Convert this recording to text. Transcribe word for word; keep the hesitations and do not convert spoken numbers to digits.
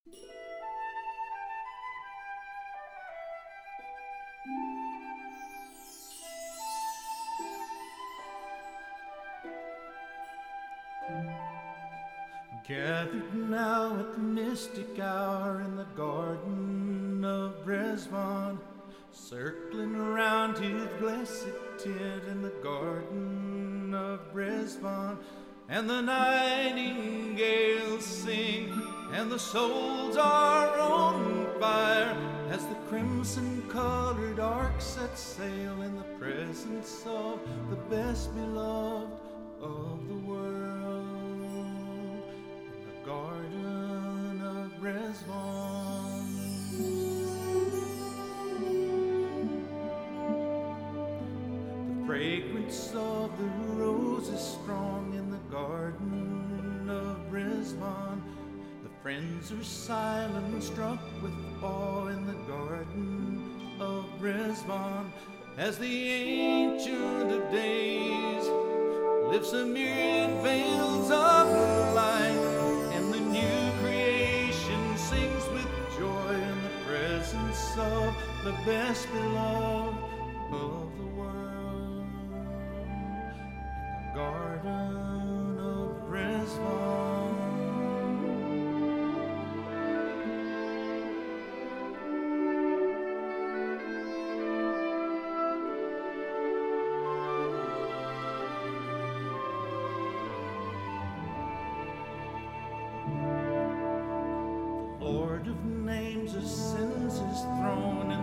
Gathered now at the mystic hour in the garden of Bresvan, circling around his blessed tent in the garden of Bresvan, and the nightingales sing, and the souls are on fire, as the crimson-colored ark sets sail in the presence of the best beloved of the world, in the garden of Bresvan. The fragrance of the rose is strong in the garden of Bresvan. The friends are silent, struck with awe in the garden of Bresvan, as the Ancient of Days lifts a myriad veils of light, and the new creation sings with joy in the presence of the best beloved of the world, in the garden of Bresvan. Lord of names ascends his throne